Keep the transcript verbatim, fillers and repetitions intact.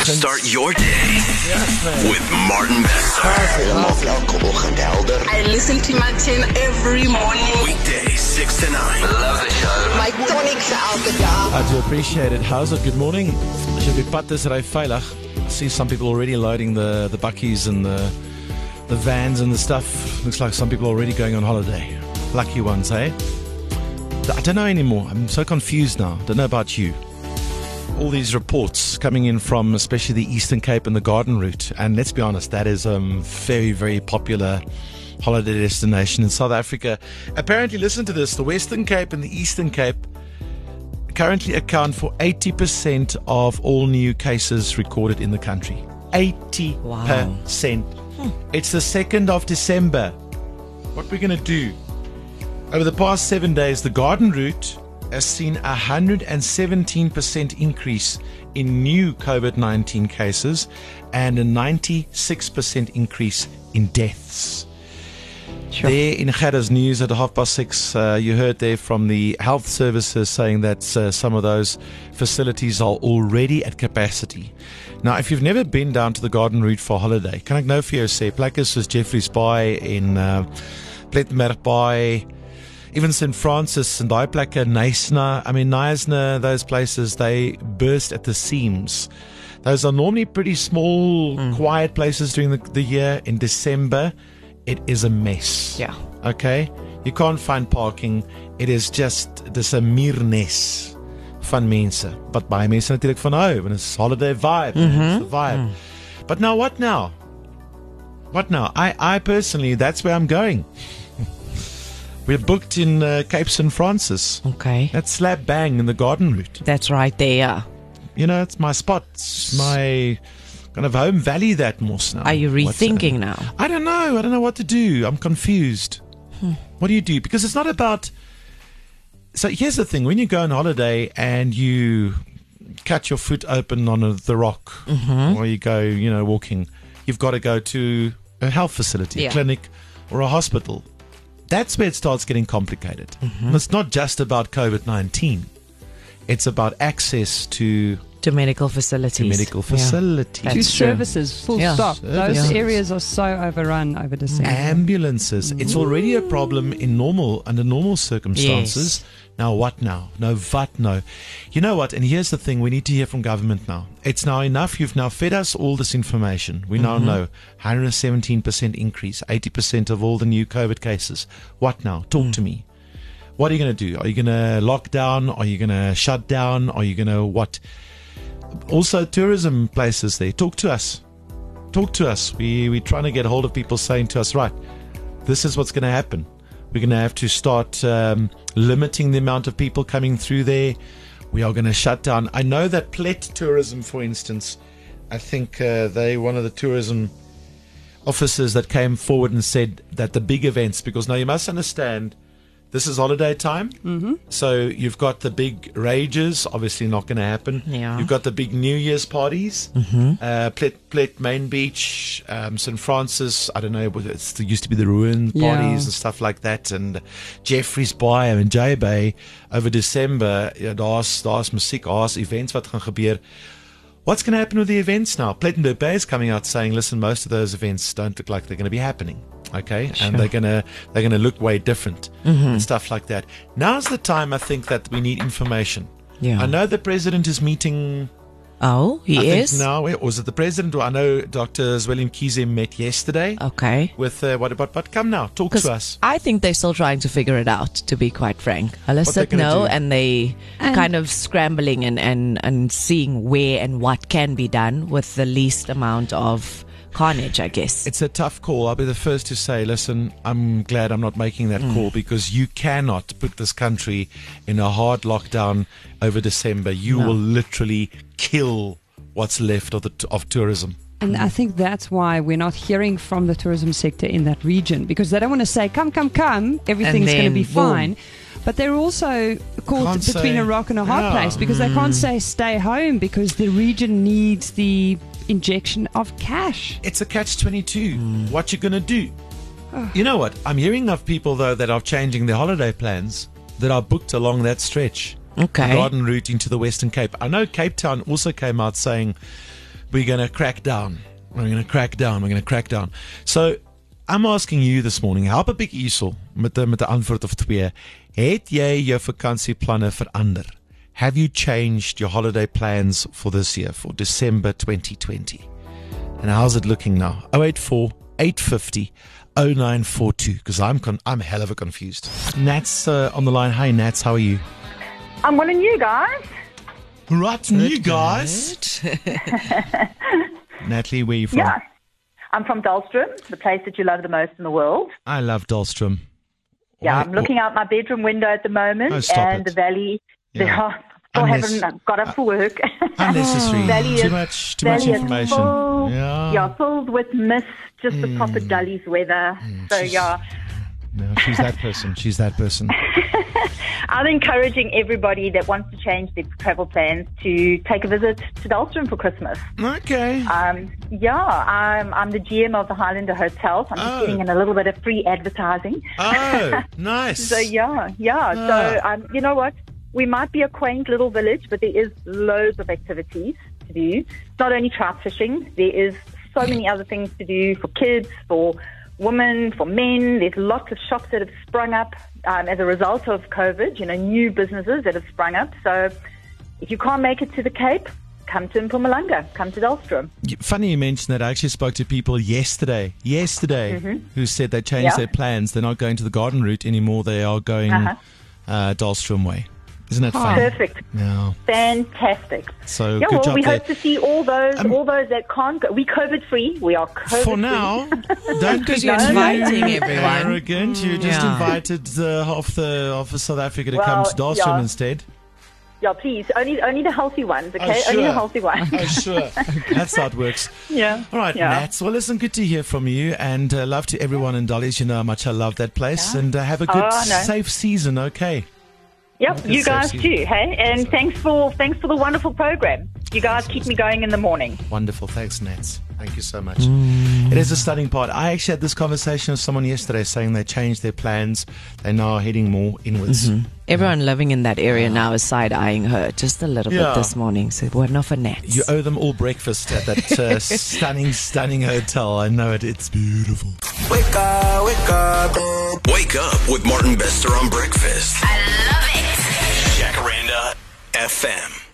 Start your day yes, with Martin Besser. I listen to Martin every morning. Weekdays, six to nine. Love the show. My tonic vir elke dag. I do appreciate it. How's it? Good morning. As jy op die pad is, ry veilig. I see some people already loading the, the buckies and the, the vans and the stuff. Looks like some people are already going on holiday. Lucky ones, eh? I don't know anymore. I'm so confused now. Don't know about you. All these reports coming in from especially the Eastern Cape and the Garden Route. And let's be honest, that is a um, very, very popular holiday destination in South Africa. Apparently, listen to this, the Western Cape and the Eastern Cape currently account for eighty percent of all new cases recorded in the country. eighty percent. Wow. Hmm. It's the second of December. What we're going to do? Over the past seven days, the Garden Route has seen a one hundred seventeen percent increase in new COVID nineteen cases and a ninety-six percent increase in deaths. Sure. There in Gerda's news at half past six, uh, you heard there from the health services saying that uh, some of those facilities are already at capacity. Now, if you've never been down to the Garden Route for a holiday, kan ek nou vir jou sê, plekke soos Jeffreys Bay en uh, Plettenberg Bay, even Saint Francis and daai plekke, Knysna, I mean, Knysna, those places, they burst at the seams. Those are normally pretty small, mm. quiet places during the, the year. In December, it is a mess. Yeah. Okay? You can't find parking. It is just dis 'n muurnes van mense. But baie mense natuurlik van hou, want it's holiday vibe. Mm-hmm. It's the vibe. Mm. But now, what now? What now? I, I personally, that's where I'm going. We're booked in uh, Cape Saint Francis. Okay. That's slap bang in the Garden Route. That's right there. You know, it's my spot. It's my kind of home valley, that most now. Are you rethinking now? I don't know. I don't know what to do. I'm confused. Hmm. What do you do? Because it's not about... So here's the thing. When you go on holiday and you cut your foot open on a, the rock, mm-hmm. or you go, you know, walking, you've got to go to a health facility, yeah. a clinic, or a hospital. That's where it starts getting complicated. Mm-hmm. It's not just about COVID nineteen. It's about access to... To medical facilities. To medical facilities. Yeah. To services, full yeah. stop. Services. Those areas are so overrun over December. Ambulances. It's already a problem in normal, under normal circumstances. Yes. Now what now? No, what no? You know what? And here's the thing. We need to hear from government now. It's now enough. You've now fed us all this information. We now mm-hmm. know one hundred seventeen percent increase, eighty percent of all the new COVID cases. What now? Talk mm. to me. What are you going to do? Are you going to lock down? Are you going to shut down? Are you going to what? Also, tourism places there. Talk to us. Talk to us. We, we're trying to get hold of people saying to us, right, this is what's going to happen. We're going to have to start um, limiting the amount of people coming through there. We are going to shut down. I know that Plet Tourism, for instance, I think uh, they one of the tourism officers that came forward and said that the big events, because now you must understand, this is holiday time, mm-hmm. so you've got the big rages, obviously not going to happen. Yeah. You've got the big New Year's parties, mm-hmm. uh, Plet, Plet Main Beach, um, Saint Francis, I don't know, it's, it used to be the ruin parties yeah. and stuff like that, and Jeffreys Bay and J Bay over December, ja, daar's, daar's musiek, daar's events wat gaan gebeur. What's going to happen with the events now? Plettenberg Bay is coming out saying, listen, most of those events don't look like they're going to be happening. Okay, sure. And they're gonna they're gonna look way different mm-hmm. and stuff like that. Now's the time I think that we need information. Yeah, I know the president is meeting. Oh, he I is. Think now, was it the president? Or I know Doctor Willem Kiese met yesterday. Okay. With uh, what about? But come now, talk to us. I think they're still trying to figure it out. To be quite frank, Hulle sit no, and they and kind of scrambling and, and and seeing where and what can be done with the least amount of carnage, I guess. It's a tough call. I'll be the first to say, listen, I'm glad I'm not making that mm. call, because you cannot put this country in a hard lockdown over December. You no. will literally kill what's left of the t- of tourism. And I think that's why we're not hearing from the tourism sector in that region, because they don't want to say, come, come, come, everything's going to be fine. Boom. But they're also caught can't between say, a rock and a hard yeah. place, because mm. they can't say stay home, because the region needs the injection of cash. It's a catch twenty-two. Mm. What you gonna do? Oh. You know what? I'm hearing of people though that are changing their holiday plans that are booked along that stretch. Okay. The Garden Route into the Western Cape. I know Cape Town also came out saying we're going to crack down. We're going to crack down. We're going to crack down. So, I'm asking you this morning, help 'n bietjie hierso met 'n met 'n antwoord of twee. Het jy jou vakansieplanne verander? Have you changed your holiday plans for this year, for December twenty twenty? And how's it looking now? oh eight four, eight five zero, oh nine four two. Because I'm con- I'm hell of a confused. Nat's uh, on the line. Hi, Nats. How are you? I'm one of you guys. Right, new guys. Natalie, where are you from? Yeah. I'm from Dahlstrom, the place that you love the most in the world. I love Dahlstrom. Yeah, Why- I'm looking out my bedroom window at the moment, Oh, stop and it. the valley. Yeah. They are, still Unless- haven't got up for work. Unnecessary. Valley Too is- much, too much valley is information. Full, Yeah. yeah, filled with mist, just the proper Dullies weather. so she's- yeah, No, she's that person. She's that person. I'm encouraging everybody that wants to change their travel plans to take a visit to Dahlstrom for Christmas. Okay. Um, yeah, I'm, I'm the G M of the Highlander Hotel, so I'm just Oh. getting in a little bit of free advertising. Oh, nice. So yeah, yeah. Ah. So um, you know what? We might be a quaint little village, but there is loads of activities to do. It's not only trout fishing. There is so many other things to do for kids, for women, for men. There's lots of shops that have sprung up um, as a result of COVID. You know, new businesses that have sprung up. So if you can't make it to the Cape, come to Mpumalanga. Come to Dahlstrom. Funny you mentioned that. I actually spoke to people yesterday, yesterday, who said they changed Yeah. their plans. They're not going to the garden route anymore. They are going Uh-huh. uh, Dahlstrom way. Isn't that funny? Perfect. Yeah. Fantastic. So Yeah, good well, job we there. hope to see all those, Um, all those that can't go. We COVID free. We are COVID For free. now, don't Because be you're too inviting everyone. arrogant. You just Yeah. invited uh, half the half of South Africa to Well, come to Dahlstrom yeah. instead. Yeah, please. Only, only the healthy ones. Okay, Oh, only sure. the healthy ones. Oh, sure. That's how it works. Yeah. All right, Yeah. Nats. Well, listen, good to hear from you, and uh, love to everyone in Dolly's. You know how much I love that place, and uh, have a good, Oh, no. safe season. Okay. Yep, Good you guys sexy. too. Hey, and thanks for thanks for the wonderful program. You guys keep me going in the morning. Wonderful. Thanks, Nats. Thank you so much. It is a stunning part. I actually had this conversation with someone yesterday saying they changed their plans. They're now heading more inwards. Everyone living in that area now is side-eyeing her just a little Yeah. bit this morning. So we're not for Nats. You owe them all breakfast at that uh, stunning, stunning hotel. I know it. It's beautiful. Wake up, wake up. Wake up with Martin Bester on breakfast. I love it. Jacaranda F M.